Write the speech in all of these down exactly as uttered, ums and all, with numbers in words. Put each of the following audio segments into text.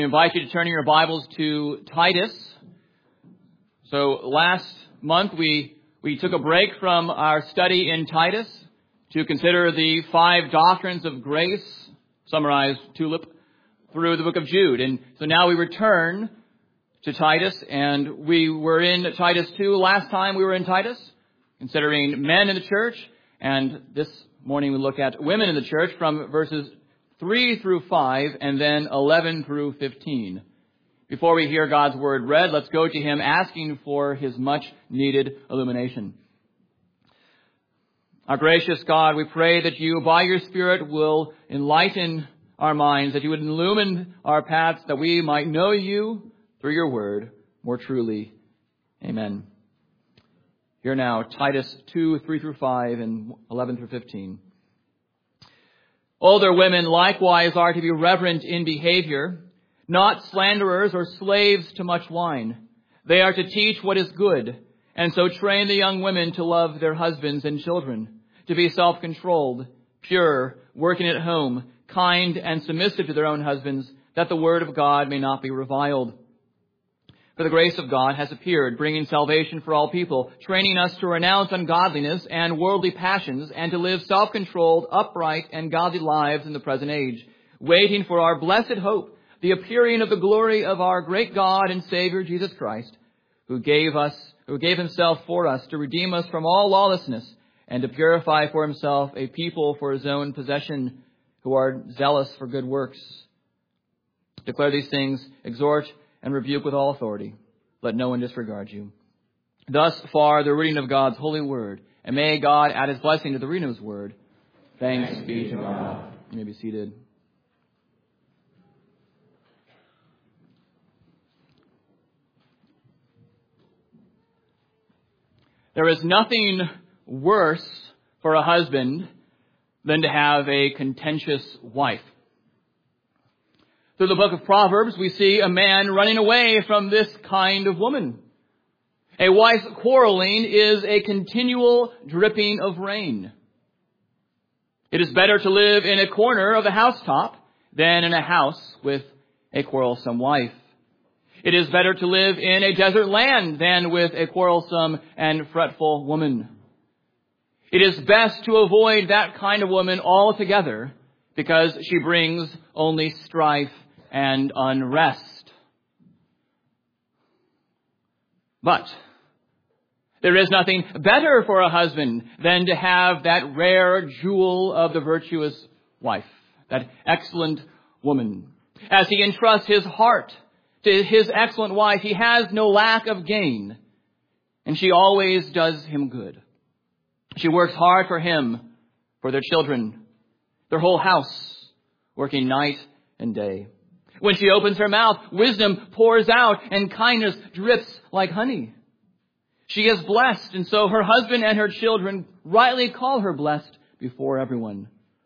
I invite you to turn in your Bibles to Titus. So last month we, we took a break from our study in Titus to consider the five doctrines of grace, summarized tulip, through the book of Jude. And so now we return to Titus, and we were in Titus two last time we were in Titus, considering men in the church. And this morning we look at women in the church from verses three through five, and then eleven through fifteen. Before we hear God's word read, let's go to Him asking for His much-needed illumination. Our gracious God, we pray that You, by Your Spirit, will enlighten our minds, that You would illumine our paths, that we might know You through Your word more truly. Amen. Here now, Titus two, three through five, and eleven through fifteen. Older women likewise are to be reverent in behavior, not slanderers or slaves to much wine. They are to teach what is good, and so train the young women to love their husbands and children, to be self-controlled, pure, working at home, kind and submissive to their own husbands, that the word of God may not be reviled. For the grace of God has appeared, bringing salvation for all people, training us to renounce ungodliness and worldly passions, and to live self-controlled, upright, and godly lives in the present age, waiting for our blessed hope, the appearing of the glory of our great God and Savior Jesus Christ, who gave us, who gave Himself for us to redeem us from all lawlessness, and to purify for Himself a people for His own possession, who are zealous for good works. Declare these things, exhort, and rebuke with all authority. Let no one disregard you. Thus far, the reading of God's holy word. And may God add His blessing to the reading of His word. Thanks, Thanks be to God. You may be seated. There is nothing worse for a husband than to have a contentious wife. Through the book of Proverbs, we see a man running away from this kind of woman. A wife's quarreling is a continual dripping of rain. It is better to live in a corner of a housetop than in a house with a quarrelsome wife. It is better to live in a desert land than with a quarrelsome and fretful woman. It is best to avoid that kind of woman altogether, because she brings only strife and unrest. But there is nothing better for a husband than to have that rare jewel of the virtuous wife, that excellent woman. As he entrusts his heart to his excellent wife, he has no lack of gain, and she always does him good. She works hard for him, for their children, their whole house, working night and day. When she opens her mouth, wisdom pours out and kindness drips like honey. She is blessed, and so her husband and her children rightly call her blessed before everyone.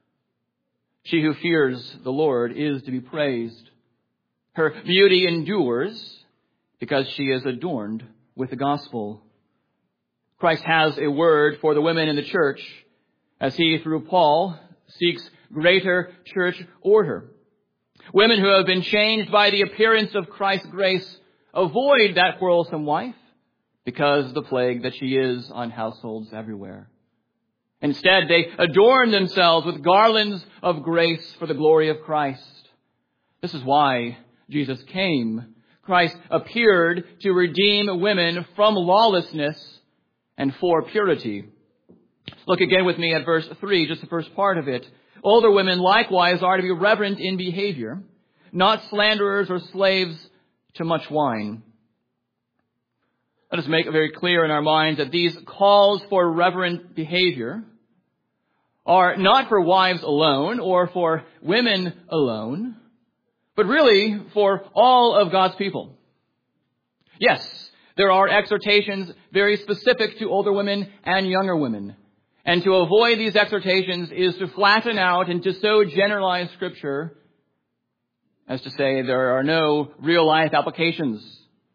She who fears the Lord is to be praised. Her beauty endures because she is adorned with the gospel. Christ has a word for the women in the church as He, through Paul, seeks greater church order. Women who have been changed by the appearance of Christ's grace avoid that quarrelsome wife because of the plague that she is on households everywhere. Instead, they adorn themselves with garlands of grace for the glory of Christ. This is why Jesus came. Christ appeared to redeem women from lawlessness and for purity. Look again with me at verse three, just the first part of it. Older women likewise are to be reverent in behavior, not slanderers or slaves to much wine. Let us make it very clear in our minds that these calls for reverent behavior are not for wives alone or for women alone, but really for all of God's people. Yes, there are exhortations very specific to older women and younger women. And to avoid these exhortations is to flatten out and to so generalize Scripture as to say there are no real-life applications.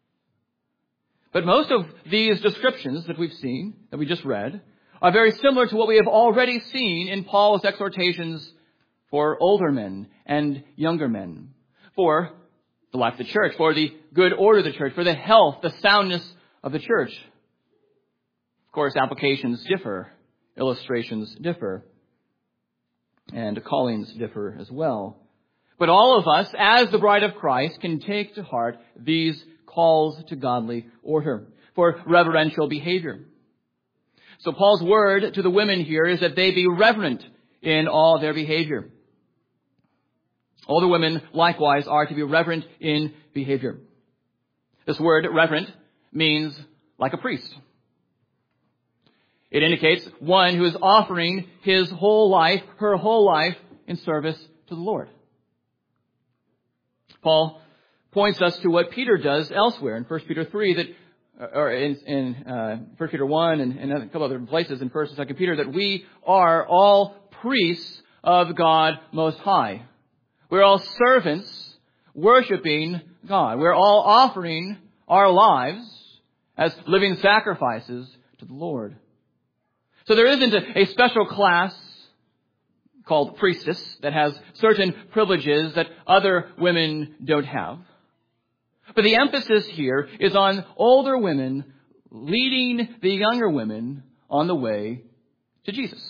But most of these descriptions that we've seen, that we just read, are very similar to what we have already seen in Paul's exhortations for older men and younger men. For the life of the church, for the good order of the church, for the health, the soundness of the church. Of course, applications differ, illustrations differ, and callings differ as well. But all of us, as the bride of Christ, can take to heart these calls to godly order, for reverential behavior. So Paul's word to the women here is that they be reverent in all their behavior. All the women likewise are to be reverent in behavior. This word, reverent, means like a priest. It indicates one who is offering his whole life, her whole life, in service to the Lord. Paul points us to what Peter does elsewhere in First Peter three, that, or in, in uh, First Peter one and, and a couple other places in First and Second Peter, that we are all priests of God Most High. We're all servants worshiping God. We're all offering our lives as living sacrifices to the Lord. So there isn't a, a special class called priestess that has certain privileges that other women don't have. But the emphasis here is on older women leading the younger women on the way to Jesus.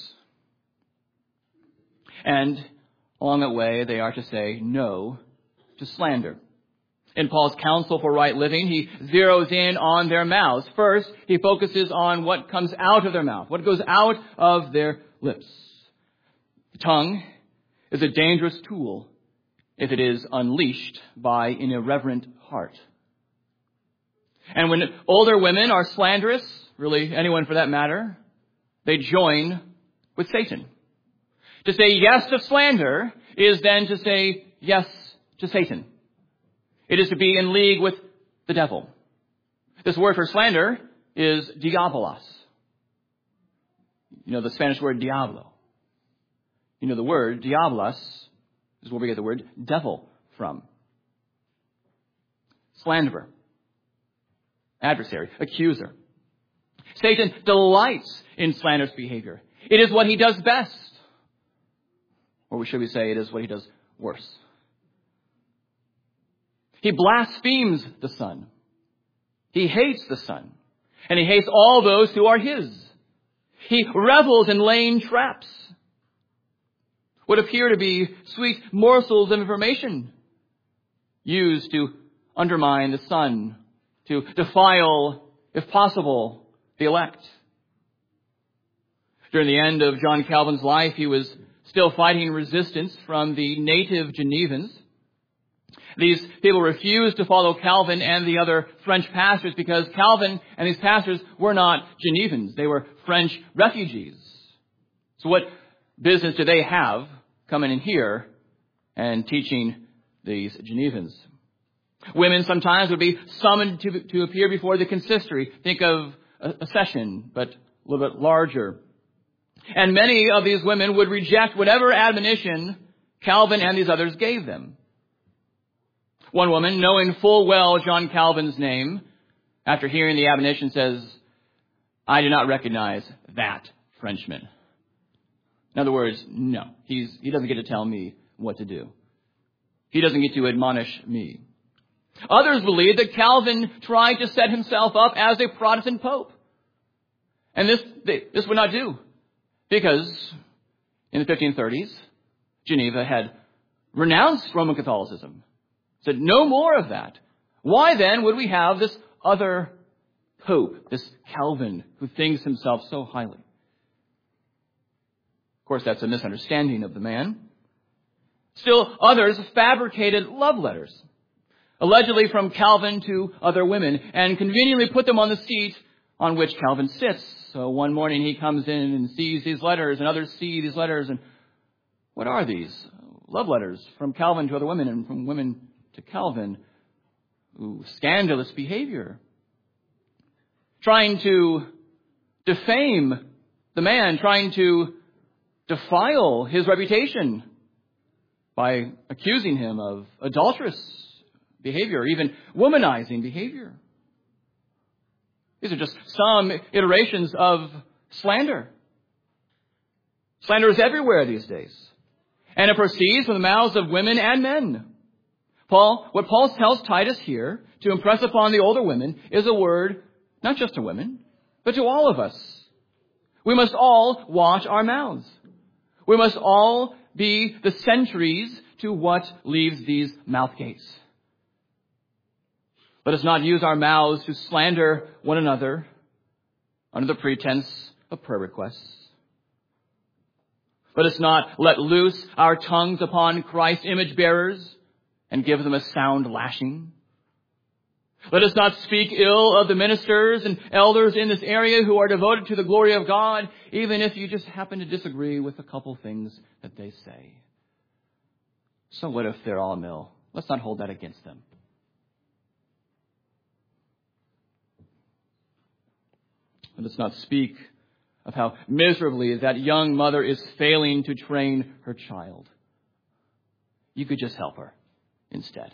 And along that way, they are to say no to slander. In Paul's counsel for right living, he zeroes in on their mouths. First, he focuses on what comes out of their mouth, what goes out of their lips. The tongue is a dangerous tool if it is unleashed by an irreverent heart. And when older women are slanderous, really anyone for that matter, they join with Satan. To say yes to slander is then to say yes to Satan. It is to be in league with the devil. This word for slander is diabolos. You know the Spanish word diablo. You know the word diabolos is where we get the word devil from. Slanderer, adversary, accuser. Satan delights in slanderous behavior. It is what he does best. Or should we say it is what he does worse. He blasphemes the Son. He hates the Son. And he hates all those who are his. He revels in laying traps. What appear to be sweet morsels of information used to undermine the Son, to defile, if possible, the elect. During the end of John Calvin's life, he was still fighting resistance from the native Genevans. These people refused to follow Calvin and the other French pastors because Calvin and these pastors were not Genevans. They were French refugees. So what business do they have coming in here and teaching these Genevans? Women sometimes would be summoned to, to appear before the consistory. Think of a, a session, but a little bit larger. And many of these women would reject whatever admonition Calvin and these others gave them. One woman, knowing full well John Calvin's name, after hearing the admonition says, "I do not recognize that Frenchman." In other words, no, he's, he doesn't get to tell me what to do. He doesn't get to admonish me. Others believe that Calvin tried to set himself up as a Protestant pope. And this, this would not do. Because in the fifteen thirties, Geneva had renounced Roman Catholicism. Said, no more of that. Why then would we have this other pope, this Calvin, who thinks himself so highly? Of course, that's a misunderstanding of the man. Still, others fabricated love letters, allegedly from Calvin to other women, and conveniently put them on the seat on which Calvin sits. So one morning he comes in and sees these letters, and others see these letters, and what are these? Love letters from Calvin to other women and from women to Calvin. Ooh, scandalous behavior. Trying to defame the man, trying to defile his reputation by accusing him of adulterous behavior, even womanizing behavior. These are just some iterations of slander. Slander is everywhere these days. And it proceeds from the mouths of women and men. Paul, what Paul tells Titus here to impress upon the older women is a word not just to women, but to all of us. We must all watch our mouths. We must all be the sentries to what leaves these mouth gates. Let us not use our mouths to slander one another under the pretense of prayer requests. Let us not let loose our tongues upon Christ's image bearers and give them a sound lashing. Let us not speak ill of the ministers and elders in this area who are devoted to the glory of God, even if you just happen to disagree with a couple things that they say. So what if they're all a mill? Let's not hold that against them. Let us not speak of how miserably that young mother is failing to train her child. You could just help her instead.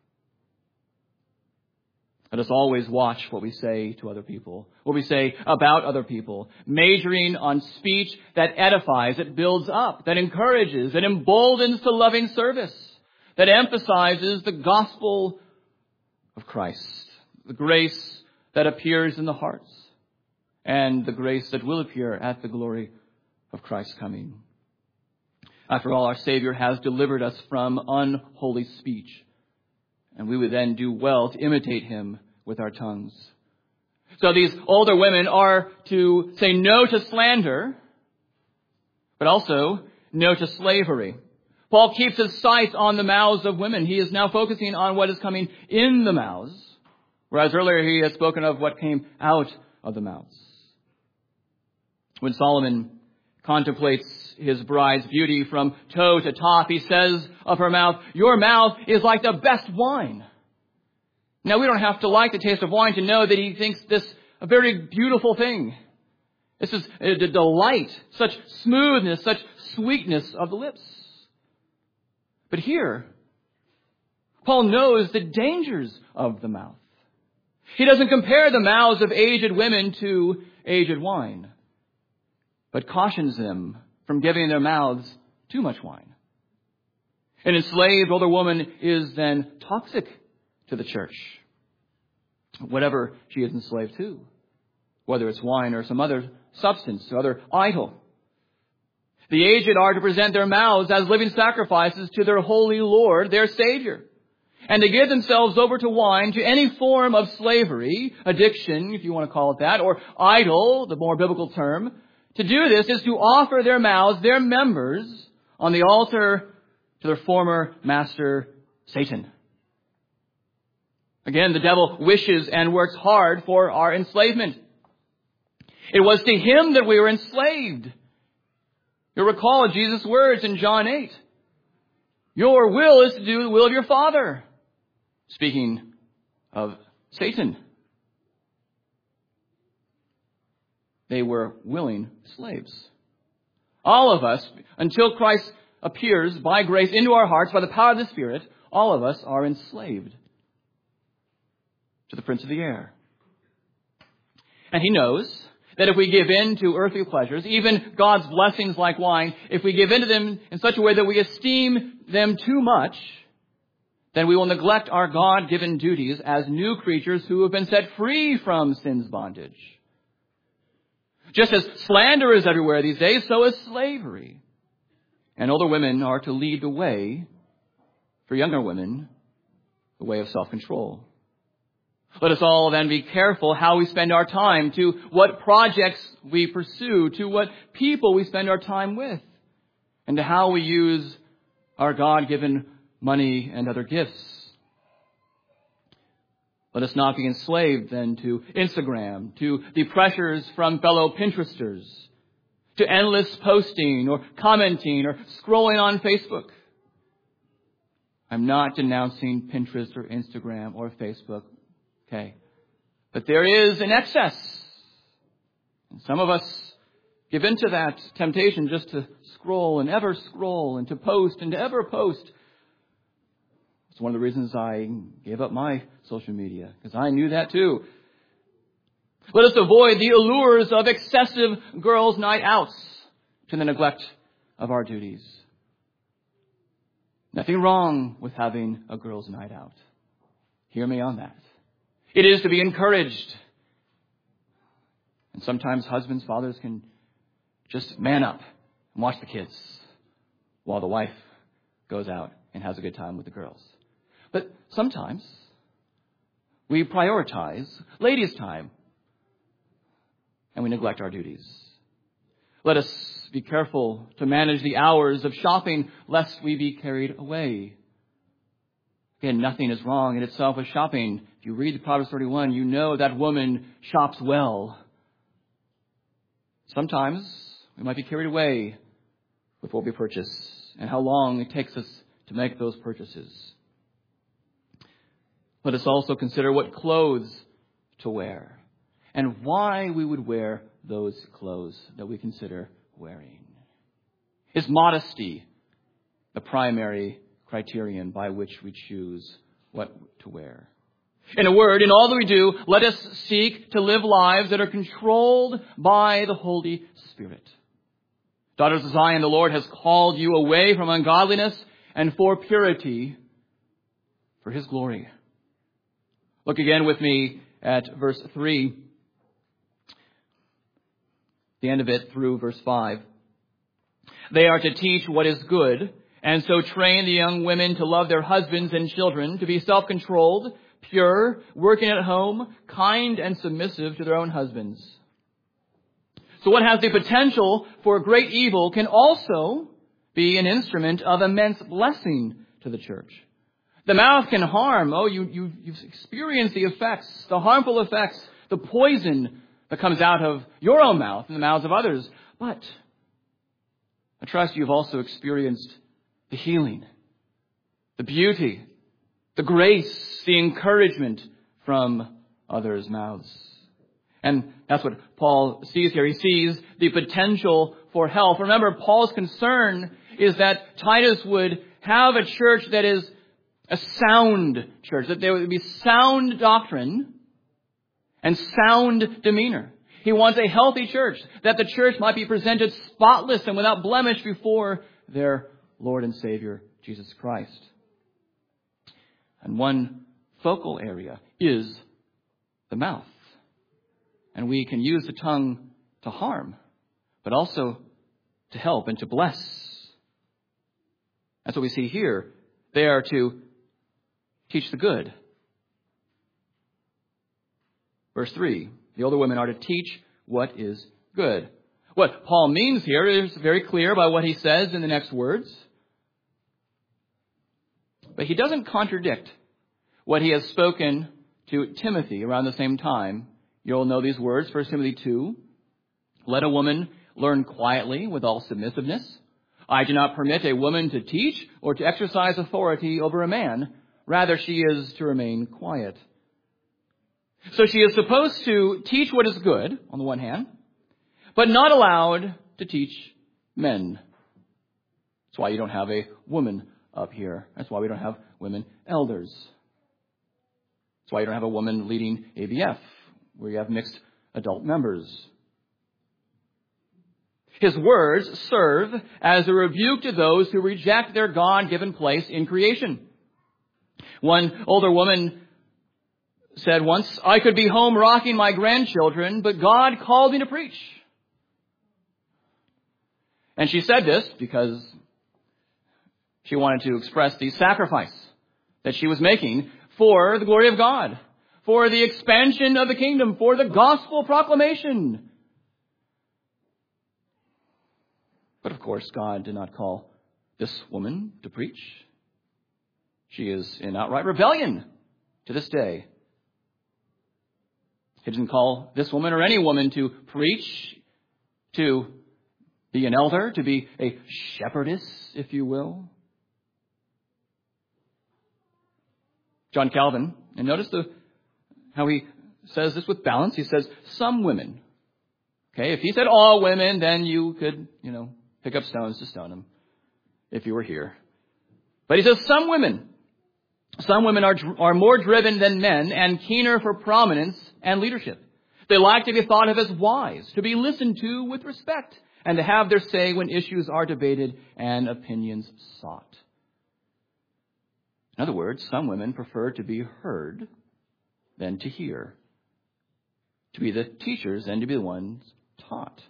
Let us always watch what we say to other people, what we say about other people, majoring on speech that edifies, that builds up, that encourages, that emboldens to loving service, that emphasizes the gospel of Christ, the grace that appears in the hearts, and the grace that will appear at the glory of Christ's coming. After all, our Savior has delivered us from unholy speech, and we would then do well to imitate him with our tongues. So these older women are to say no to slander, but also no to slavery. Paul keeps his sight on the mouths of women. He is now focusing on what is coming in the mouths, whereas earlier he had spoken of what came out of the mouths. When Solomon contemplates his bride's beauty from toe to top, he says of her mouth, "Your mouth is like the best wine." Now, we don't have to like the taste of wine to know that he thinks this a very beautiful thing. This is a delight, such smoothness, such sweetness of the lips. But here, Paul knows the dangers of the mouth. He doesn't compare the mouths of aged women to aged wine, but cautions them from giving their mouths too much wine. An enslaved older woman is then toxic to the church, whatever she is enslaved to, whether it's wine or some other substance or other idol. The aged are to present their mouths as living sacrifices to their holy Lord, their Savior, and to give themselves over to wine, to any form of slavery, addiction, if you want to call it that, or idol, the more biblical term. To do this is to offer their mouths, their members, on the altar to their former master, Satan. Again, the devil wishes and works hard for our enslavement. It was to him that we were enslaved. You'll recall Jesus' words in John eight. Your will is to do the will of your Father. Speaking of Satan. They were willing slaves. All of us, until Christ appears by grace into our hearts, by the power of the Spirit, all of us are enslaved to the prince of the air. And he knows that if we give in to earthly pleasures, even God's blessings like wine, if we give in to them in such a way that we esteem them too much, then we will neglect our God-given duties as new creatures who have been set free from sin's bondage. Just as slander is everywhere these days, so is slavery. And older women are to lead the way, for younger women, the way of self-control. Let us all then be careful how we spend our time, to what projects we pursue, to what people we spend our time with, and to how we use our God-given money and other gifts. Let us not be enslaved then to Instagram, to the pressures from fellow Pinteresters, to endless posting or commenting or scrolling on Facebook. I'm not denouncing Pinterest or Instagram or Facebook. Okay. But there is an excess. And some of us give into that temptation just to scroll and ever scroll and to post and to ever post. It's one of the reasons I gave up my social media, because I knew that too. Let us avoid the allures of excessive girls' night outs to the neglect of our duties. Nothing wrong with having a girls' night out. Hear me on that. It is to be encouraged. And sometimes husbands, fathers can just man up and watch the kids while the wife goes out and has a good time with the girls. But sometimes we prioritize ladies' time and we neglect our duties. Let us be careful to manage the hours of shopping lest we be carried away. Again, nothing is wrong in itself with shopping. If you read the Proverbs thirty-one, you know that woman shops well. Sometimes we might be carried away with what we purchase and how long it takes us to make those purchases. Let us also consider what clothes to wear and why we would wear those clothes that we consider wearing. Is modesty the primary criterion by which we choose what to wear? In a word, in all that we do, let us seek to live lives that are controlled by the Holy Spirit. Daughters of Zion, the Lord has called you away from ungodliness and for purity, for His glory. Look again with me at verse three, the end of it through verse five. They are to teach what is good, and so train the young women to love their husbands and children, to be self-controlled, pure, working at home, kind and submissive to their own husbands. So what has the potential for great evil can also be an instrument of immense blessing to the church. The mouth can harm. Oh, you, you, you've experienced the effects, the harmful effects, the poison that comes out of your own mouth and the mouths of others. But I trust you've also experienced the healing, the beauty, the grace, the encouragement from others' mouths. And that's what Paul sees here. He sees the potential for health. Remember, Paul's concern is that Titus would have a church that is a sound church, that there would be sound doctrine and sound demeanor. He wants a healthy church, that the church might be presented spotless and without blemish before their Lord and Savior, Jesus Christ. And one focal area is the mouth. And we can use the tongue to harm, but also to help and to bless. That's what we see here. They are to teach the good. Verse three, the older women are to teach what is good. What Paul means here is very clear by what he says in the next words. But he doesn't contradict what he has spoken to Timothy around the same time. You'll know these words, First Timothy two. Let a woman learn quietly with all submissiveness. I do not permit a woman to teach or to exercise authority over a man. Rather, she is to remain quiet. So she is supposed to teach what is good, on the one hand, but not allowed to teach men. That's why you don't have a woman up here. That's why we don't have women elders. That's why you don't have a woman leading A B F, where you have mixed adult members. His words serve as a rebuke to those who reject their God-given place in creation. One older woman said once, I could be home rocking my grandchildren, but God called me to preach. And she said this because she wanted to express the sacrifice that she was making for the glory of God, for the expansion of the kingdom, for the gospel proclamation. But of course, God did not call this woman to preach. She is in outright rebellion to this day. He didn't call this woman or any woman to preach, to be an elder, to be a shepherdess, if you will. John Calvin, and notice the how he says this with balance. He says, some women. Okay, if he said all women, then you could, you know, pick up stones to stone him if you were here. But he says some women. Some women are are more driven than men and keener for prominence and leadership. They like to be thought of as wise, to be listened to with respect, and to have their say when issues are debated and opinions sought. In other words, some women prefer to be heard than to hear, to be the teachers than to be the ones taught.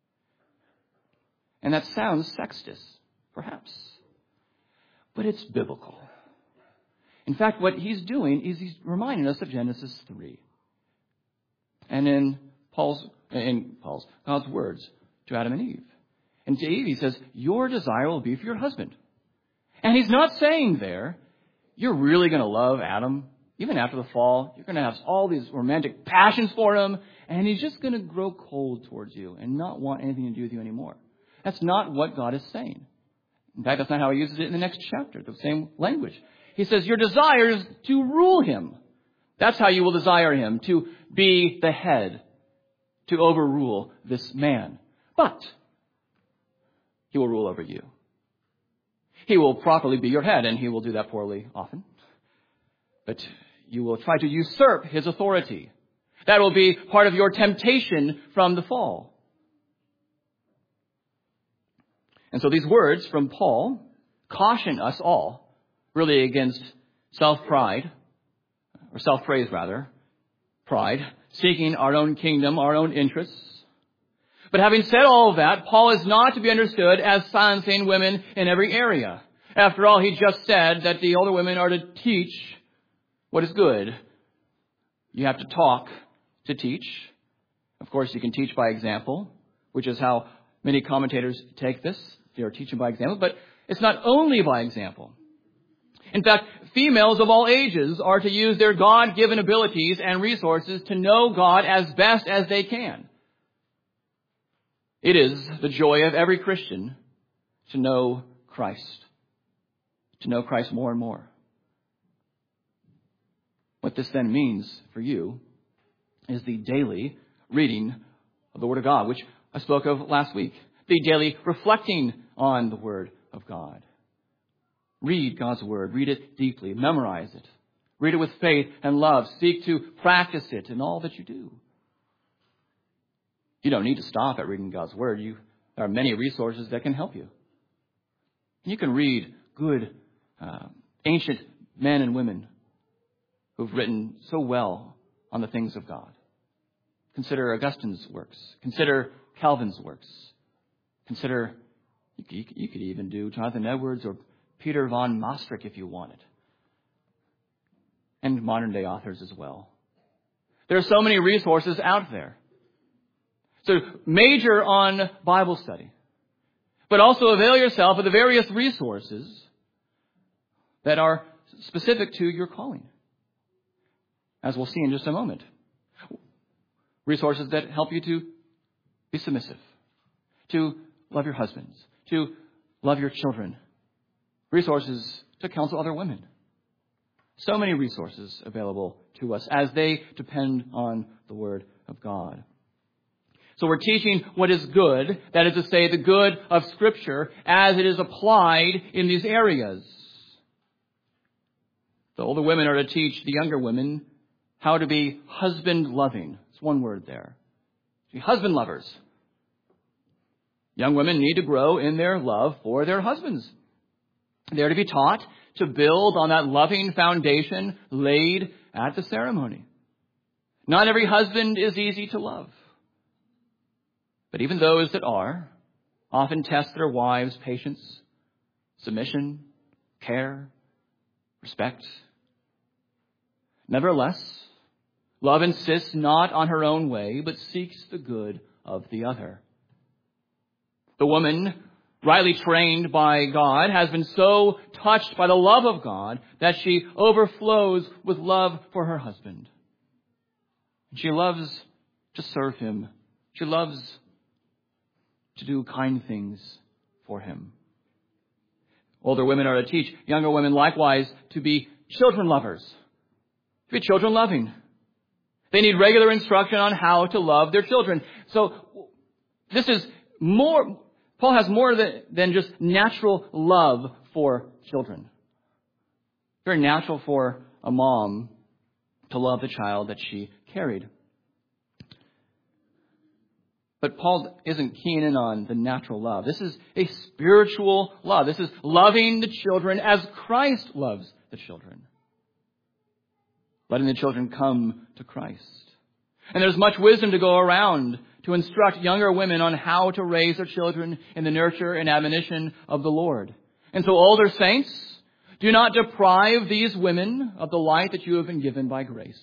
And that sounds sexist, perhaps, but it's biblical. In fact, what he's doing is he's reminding us of Genesis three. And in Paul's, in Paul's, God's words to Adam and Eve. And to Eve, he says, your desire will be for your husband. And he's not saying there, you're really going to love Adam, even after the fall. You're going to have all these romantic passions for him, and he's just going to grow cold towards you and not want anything to do with you anymore. That's not what God is saying. In fact, that's not how he uses it in the next chapter, the same language. He says, your desire is to rule him. That's how you will desire him, to be the head, to overrule this man. But he will rule over you. He will properly be your head, and he will do that poorly often. But you will try to usurp his authority. That will be part of your temptation from the fall. And so these words from Paul caution us all, really against self-pride, or self-praise rather, pride, seeking our own kingdom, our own interests. But having said all of that, Paul is not to be understood as silencing women in every area. After all, he just said that the older women are to teach what is good. You have to talk to teach. Of course, you can teach by example, which is how many commentators take this. They are teaching by example, but it's not only by example. In fact, females of all ages are to use their God-given abilities and resources to know God as best as they can. It is the joy of every Christian to know Christ, to know Christ more and more. What this then means for you is the daily reading of the Word of God, which I spoke of last week. The daily reflecting on the Word of God. Read God's Word. Read it deeply. Memorize it. Read it with faith and love. Seek to practice it in all that you do. You don't need to stop at reading God's Word. You, there are many resources that can help you. You can read good, uh, ancient men and women who've written so well on the things of God. Consider Augustine's works. Consider Calvin's works. Consider, you, you could even do Jonathan Edwards or Peter von Maastricht if you wanted. And modern day authors as well. There are so many resources out there. So major on Bible study. But also avail yourself of the various resources that are specific to your calling. As we'll see in just a moment. Resources that help you to be submissive. To love your husbands. To love your children. Resources to counsel other women. So many resources available to us as they depend on the Word of God. So we're teaching what is good, that is to say, the good of Scripture as it is applied in these areas. The older women are to teach the younger women how to be husband-loving. It's one word there. Be husband lovers. Young women need to grow in their love for their husbands. They're to be taught to build on that loving foundation laid at the ceremony. Not every husband is easy to love. But even those that are often test their wives' patience, submission, care, respect. Nevertheless, love insists not on her own way, but seeks the good of the other. The woman, rightly trained by God, has been so touched by the love of God that she overflows with love for her husband. She loves to serve him. She loves to do kind things for him. Older women are to teach younger women likewise to be children lovers, to be children loving. They need regular instruction on how to love their children. So this is more, Paul has more than, than just natural love for children. Very natural for a mom to love the child that she carried. But Paul isn't keen in on the natural love. This is a spiritual love. This is loving the children as Christ loves the children. Letting the children come to Christ. And there's much wisdom to go around to instruct younger women on how to raise their children in the nurture and admonition of the Lord. And so, older saints, do not deprive these women of the light that you have been given by grace.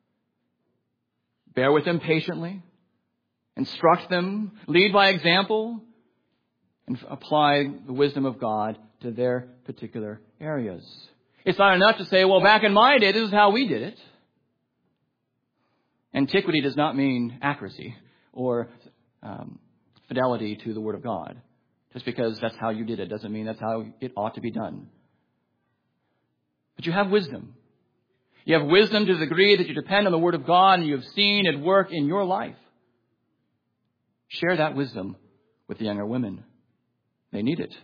Bear with them patiently. Instruct them. Lead by example. And apply the wisdom of God to their particular areas. It's not enough to say, well, back in my day, this is how we did it. Antiquity does not mean accuracy or um, fidelity to the Word of God. Just because that's how you did it doesn't mean that's how it ought to be done. But you have wisdom. You have wisdom to the degree that you depend on the Word of God and you have seen it work in your life. Share that wisdom with the younger women. They need it.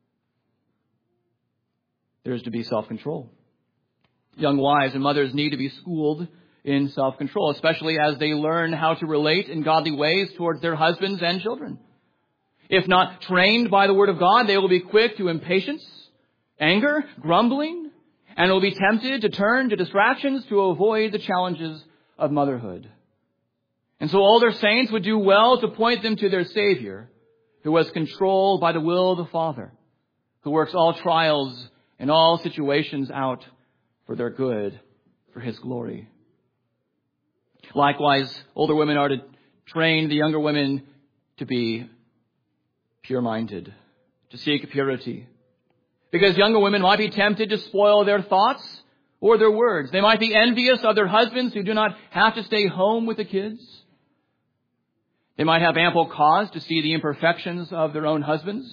There is to be self-control. Young wives and mothers need to be schooled in self-control, especially as they learn how to relate in godly ways towards their husbands and children. If not trained by the Word of God, they will be quick to impatience, anger, grumbling, and will be tempted to turn to distractions to avoid the challenges of motherhood. And so older saints would do well to point them to their Savior, who was controlled by the will of the Father, who works all trials and all situations out for their good, for His glory. Likewise, older women are to train the younger women to be pure-minded, to seek purity. Because younger women might be tempted to spoil their thoughts or their words. They might be envious of their husbands who do not have to stay home with the kids. They might have ample cause to see the imperfections of their own husbands.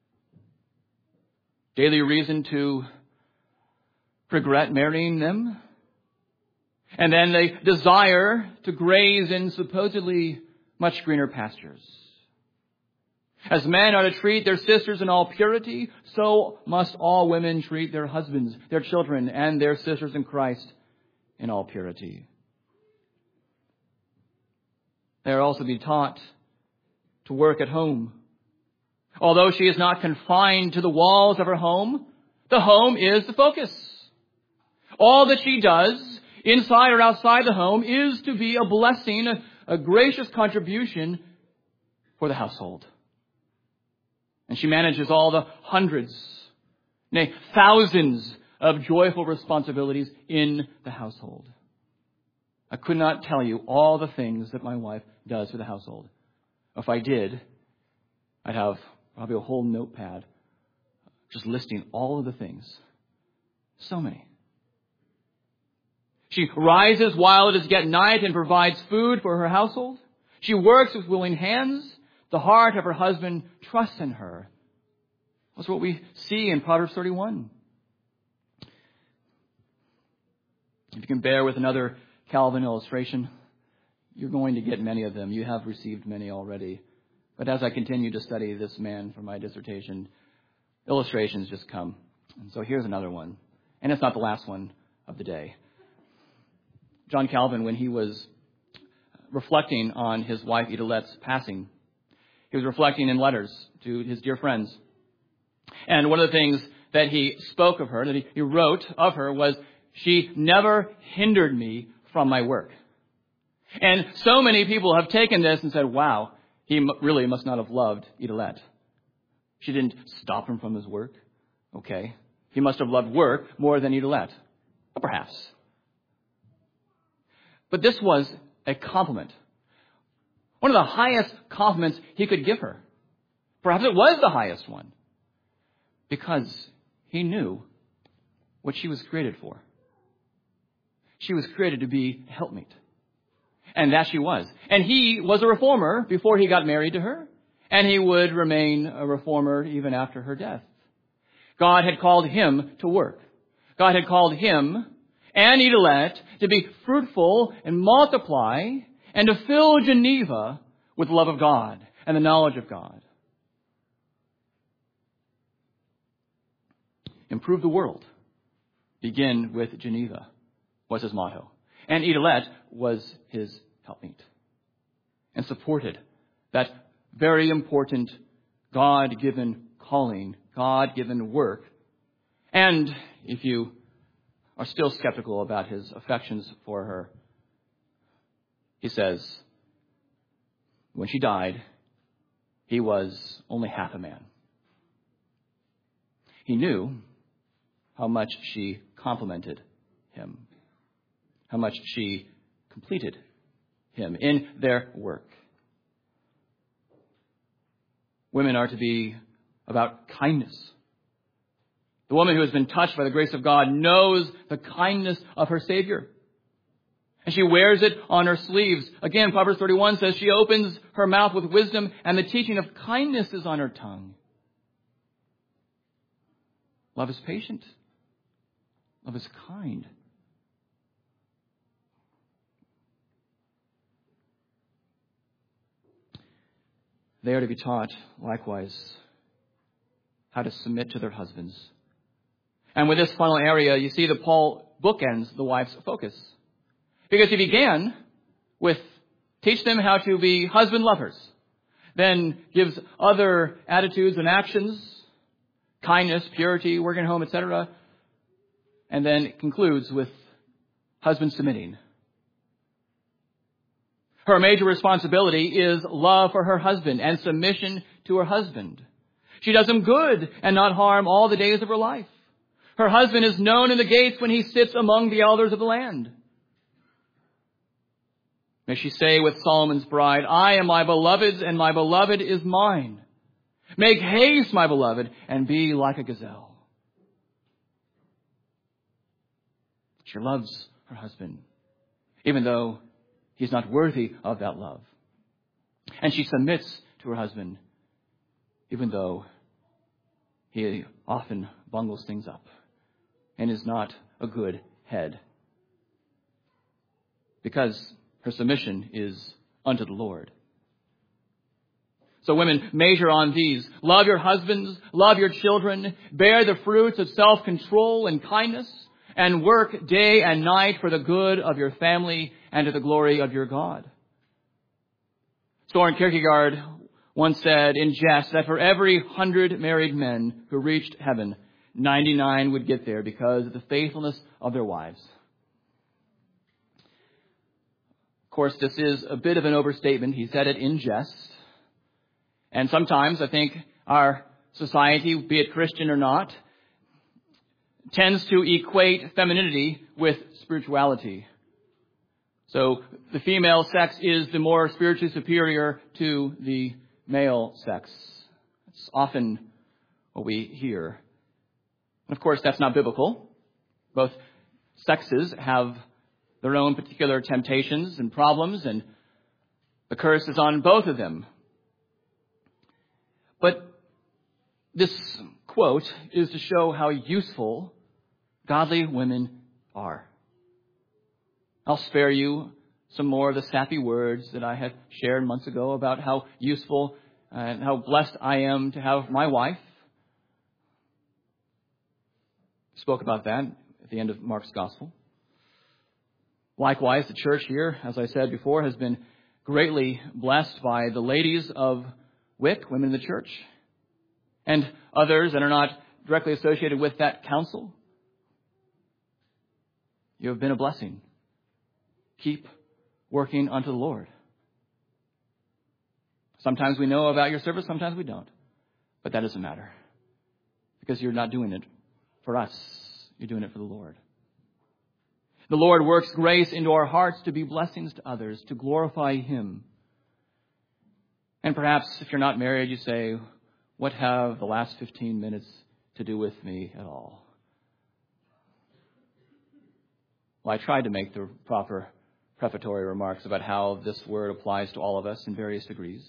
Daily reason to regret marrying them. And then they desire to graze in supposedly much greener pastures. As men are to treat their sisters in all purity, so must all women treat their husbands, their children, and their sisters in Christ in all purity. They are also to be taught to work at home. Although she is not confined to the walls of her home, the home is the focus. All that she does, inside or outside the home, is to be a blessing, a, a gracious contribution for the household. And she manages all the hundreds, nay, thousands of joyful responsibilities in the household. I could not tell you all the things that my wife does for the household. If I did, I'd have probably a whole notepad just listing all of the things. So many. She rises while it is yet night and provides food for her household. She works with willing hands. The heart of her husband trusts in her. That's what we see in Proverbs thirty-one. If you can bear with another Calvin illustration, you're going to get many of them. You have received many already. But as I continue to study this man for my dissertation, illustrations just come. And so here's another one. And it's not the last one of the day. John Calvin, when he was reflecting on his wife Idolette's passing, he was reflecting in letters to his dear friends. And one of the things that he spoke of her, that he, he wrote of her, was, "She never hindered me from my work." And so many people have taken this and said, wow, he m- really must not have loved Idolette. She didn't stop him from his work. Okay. He must have loved work more than Idolette. Well, perhaps. But this was a compliment. One of the highest compliments he could give her. Perhaps it was the highest one. Because he knew what she was created for. She was created to be a helpmeet. And that she was. And he was a reformer before he got married to her. And he would remain a reformer even after her death. God had called him to work. God had called him and Idolette to be fruitful and multiply and to fill Geneva with the love of God and the knowledge of God. Improve the world. Begin with Geneva was his motto. And Idolette was his helpmeet. And supported that very important God-given calling, God-given work. And if you are still skeptical about his affections for her. He says, when she died, he was only half a man. He knew how much she complimented him, how much she completed him in their work. Women are to be about kindness. The woman who has been touched by the grace of God knows the kindness of her Savior. And she wears it on her sleeves. Again, Proverbs thirty-one says she opens her mouth with wisdom, and the teaching of kindness is on her tongue. Love is patient. Love is kind. They are to be taught, likewise, how to submit to their husbands. And with this final area, you see that Paul bookends the wife's focus. Because he began with teach them how to be husband lovers, then gives other attitudes and actions, kindness, purity, working at home, et cetera, and then concludes with husband submitting. Her major responsibility is love for her husband and submission to her husband. She does him good and not harm all the days of her life. Her husband is known in the gates when he sits among the elders of the land. May she say with Solomon's bride, I am my beloved's and my beloved is mine. Make haste, my beloved, and be like a gazelle. She loves her husband, even though he's not worthy of that love. And she submits to her husband, even though he often bungles things up and is not a good head. Because her submission is unto the Lord. So women, measure on these. Love your husbands, love your children, bear the fruits of self-control and kindness, and work day and night for the good of your family and to the glory of your God. Soren Kierkegaard once said in jest that for every hundred married men who reached heaven, ninety-nine would get there because of the faithfulness of their wives. Of course, this is a bit of an overstatement. He said it in jest. And sometimes I think our society, be it Christian or not, tends to equate femininity with spirituality. So the female sex is the more spiritually superior to the male sex. It's often what we hear. And of course, that's not biblical. Both sexes have their own particular temptations and problems, and the curse is on both of them. But this quote is to show how useful godly women are. I'll spare you some more of the sappy words that I had shared months ago about how useful and how blessed I am to have my wife. Spoke about that at the end of Mark's Gospel. Likewise, the church here, as I said before, has been greatly blessed by the ladies of Wick, Women in the Church, and others that are not directly associated with that council. You have been a blessing. Keep working unto the Lord. Sometimes we know about your service, sometimes we don't. But that doesn't matter. Because you're not doing it for us. You're doing it for the Lord. The Lord works grace into our hearts to be blessings to others, to glorify Him. And perhaps if you're not married, you say, what have the last fifteen minutes to do with me at all? Well, I tried to make the proper prefatory remarks about how this word applies to all of us in various degrees.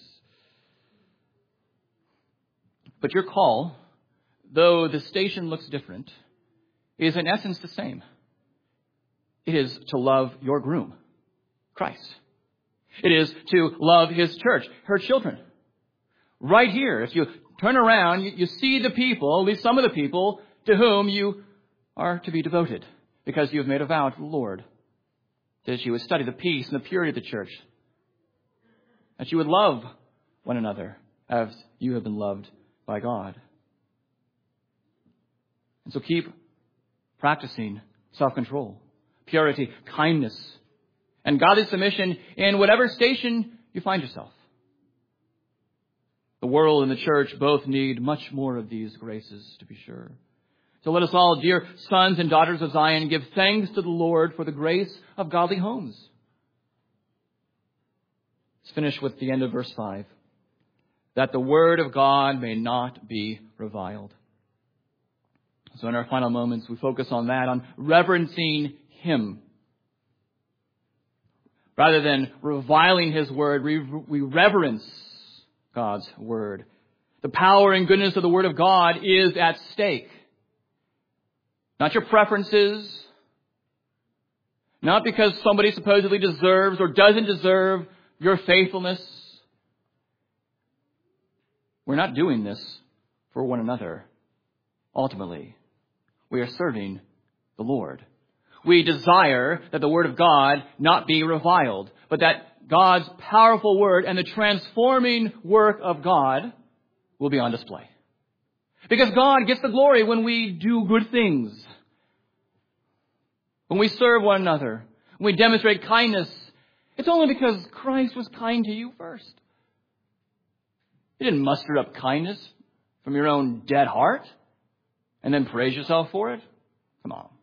But your call, though the station looks different, is in essence the same. It is to love your groom, Christ. It is to love His church, her children. Right here, if you turn around, you, you see the people, at least some of the people, to whom you are to be devoted, because you have made a vow to the Lord that you would study the peace and the purity of the church, that you would love one another as you have been loved by God. And so keep practicing self-control, purity, kindness, and godly submission in whatever station you find yourself. The world and the church both need much more of these graces, to be sure. So let us all, dear sons and daughters of Zion, give thanks to the Lord for the grace of godly homes. Let's finish with the end of verse five. That the word of God may not be reviled. So in our final moments, we focus on that, on reverencing Him. Rather than reviling His word, we, we reverence God's word. The power and goodness of the word of God is at stake. Not your preferences. Not because somebody supposedly deserves or doesn't deserve your faithfulness. We're not doing this for one another. Ultimately, we are serving the Lord. We desire that the word of God not be reviled, but that God's powerful word and the transforming work of God will be on display. Because God gets the glory when we do good things. When we serve one another. When we demonstrate kindness. It's only because Christ was kind to you first. You didn't muster up kindness from your own dead heart and then praise yourself for it. Come on.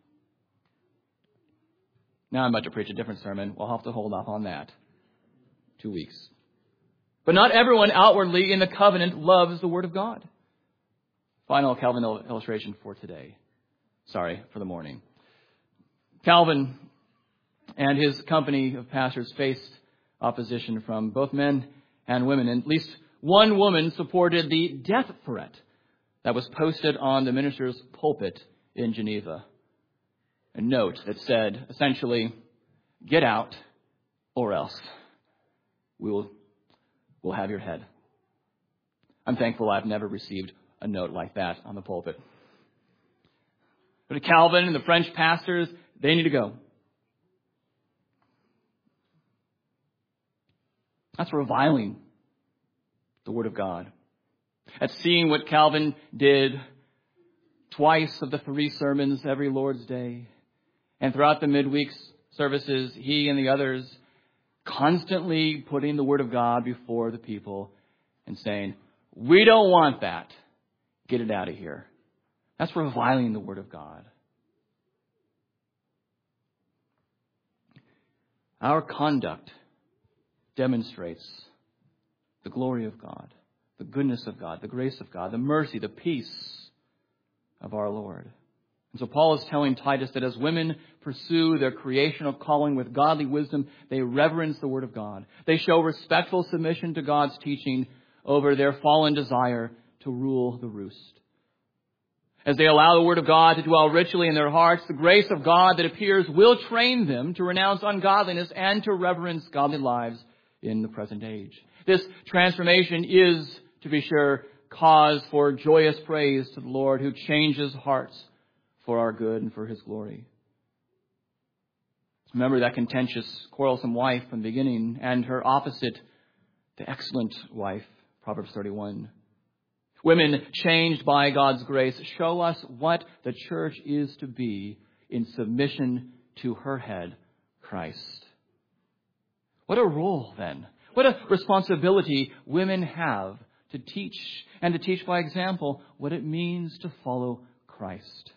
Now I'm about to preach a different sermon. We'll have to hold off on that. Two weeks. But not everyone outwardly in the covenant loves the word of God. Final Calvin illustration for today. Sorry for the morning. Calvin and his company of pastors faced opposition from both men and women. And at least one woman supported the death threat that was posted on the minister's pulpit in Geneva. A note that said, essentially, get out or else we will we'll have your head. I'm thankful I've never received a note like that on the pulpit. But to Calvin and the French pastors, they need to go. That's reviling the Word of God. That's seeing what Calvin did twice of the three sermons every Lord's Day. And throughout the midweek services, he and the others constantly putting the Word of God before the people and saying, we don't want that. Get it out of here. That's reviling the Word of God. Our conduct demonstrates the glory of God, the goodness of God, the grace of God, the mercy, the peace of our Lord. And so Paul is telling Titus that as women pursue their creational calling with godly wisdom, they reverence the Word of God. They show respectful submission to God's teaching over their fallen desire to rule the roost. As they allow the Word of God to dwell richly in their hearts, the grace of God that appears will train them to renounce ungodliness and to reverence godly lives in the present age. This transformation is, to be sure, cause for joyous praise to the Lord who changes hearts for our good and for His glory. Remember that contentious, quarrelsome wife from the beginning and her opposite, the excellent wife, Proverbs thirty-one. Women changed by God's grace show us what the church is to be in submission to her head, Christ. What a role, then. What a responsibility women have to teach, and to teach by example what it means to follow Christ.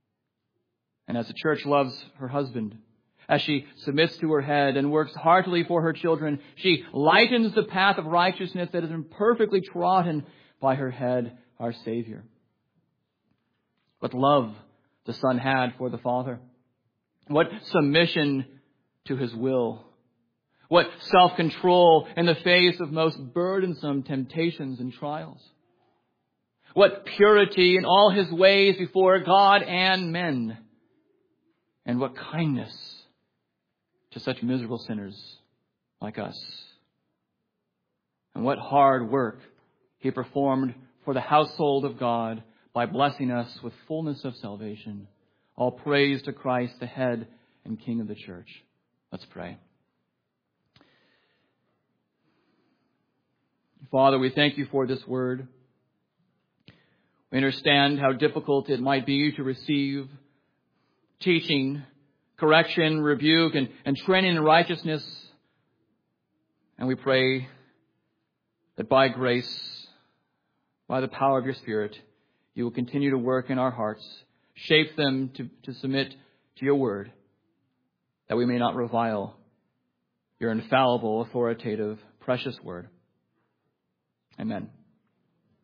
And as the church loves her husband, as she submits to her head and works heartily for her children, she lightens the path of righteousness that has been perfectly trodden by her head, our Savior. What love the Son had for the Father. What submission to His will. What self-control in the face of most burdensome temptations and trials. What purity in all His ways before God and men. And what kindness to such miserable sinners like us. And what hard work He performed for the household of God by blessing us with fullness of salvation. All praise to Christ, the head and King of the church. Let's pray. Father, we thank You for this word. We understand how difficult it might be to receive, teaching, correction, rebuke, and, and training in righteousness. And we pray that by grace, by the power of your Spirit, you will continue to work in our hearts, shape them to, to submit to your word, that we may not revile your infallible, authoritative, precious word. Amen.